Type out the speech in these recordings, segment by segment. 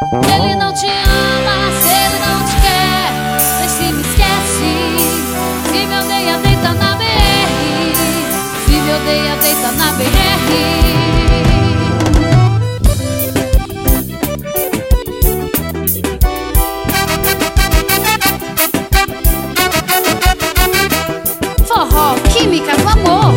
Se ele não te ama, se ele não te quer, vê se me esquece. Se me odeia, deita na BR. Se me odeia, deita na BR. Forró, química do amor.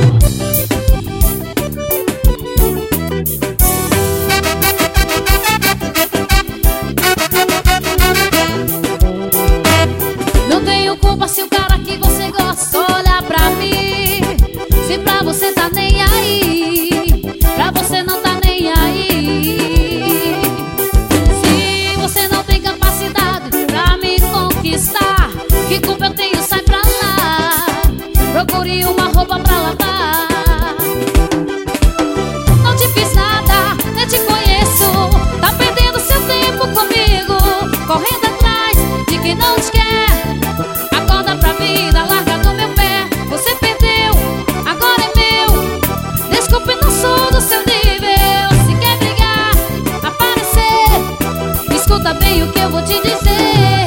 Não tenho culpa se o cara que você gosta olha pra mim. Se pra você tá nem aí, pra você não tá nem aí. Se você não tem capacidade pra me conquistar, que culpa eu tenho, sai pra lá. Procure uma roupa pra lavar. Não te fiz nada, nem te conheço. Tá perdendo seu tempo comigo, correndo atrás de quem não te quer. Acorda pra vida, larga do meu pé. Você perdeu, agora é meu. Desculpe, não sou do seu nível. Se quer brigar, aparecer, escuta bem o que eu vou te dizer.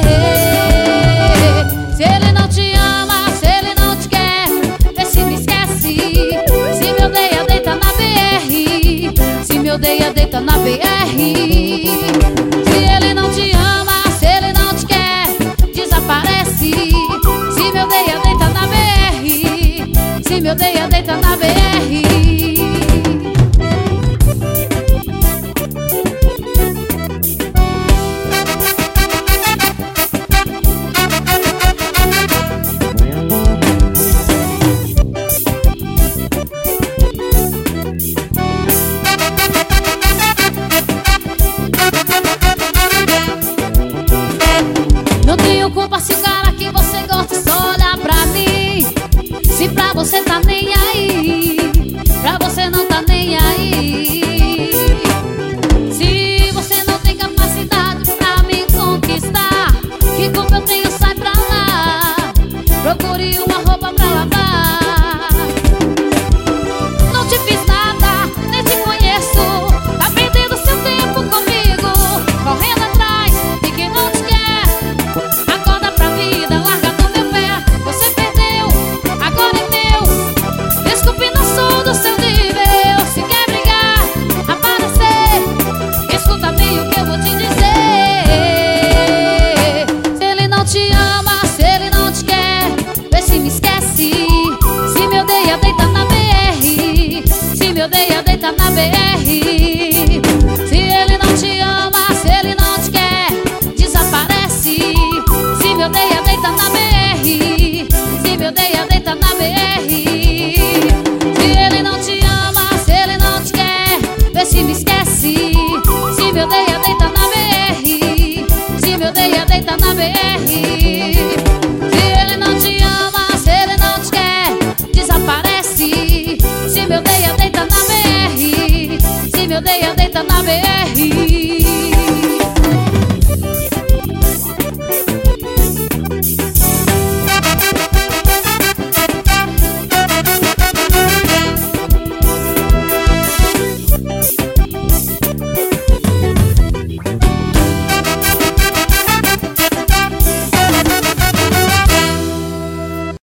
Se ele não te ama, se ele não te quer, vê se me esquece. Se me odeia, deita na BR. Se me odeia, deita na BR. Se ele não te ama, se ele não te quer, desaparece. Se me odeia, deita na BR. Se me odeia, deita na BR. Não tenho culpa se o cara que você gosta só olha pra mim. Se pra você tá nem aí, pra você não tá nem aí. Se você não tem capacidade pra me conquistar, que culpa eu tenho, sai pra lá. Procure uma roupa pra lavar. Não te fiz nada, nem te conheço. Tá perdendo seu tempo comigo, correndo atrás de quem não te quer. Acorda pra vida, larga do meu pé. Você perdeu, agora é meu. Desculpe, não sou do seu nível. Se quer brigar, aparecer, escuta bem o que eu vou te dizer. Se ele não te ama, se ele não te quer, vê se me esquece. Se me odeia, deita na BR. Se me odeia, deita na BR. Se ele não te ama, se ele não te quer, desaparece. Se me odeia, deita na BR. Se me odeia, deita na BR. Se ele não te ama, se ele não te quer, vê se me esquece. Se me odeia, deita na BR. Se me odeia, deita na BR.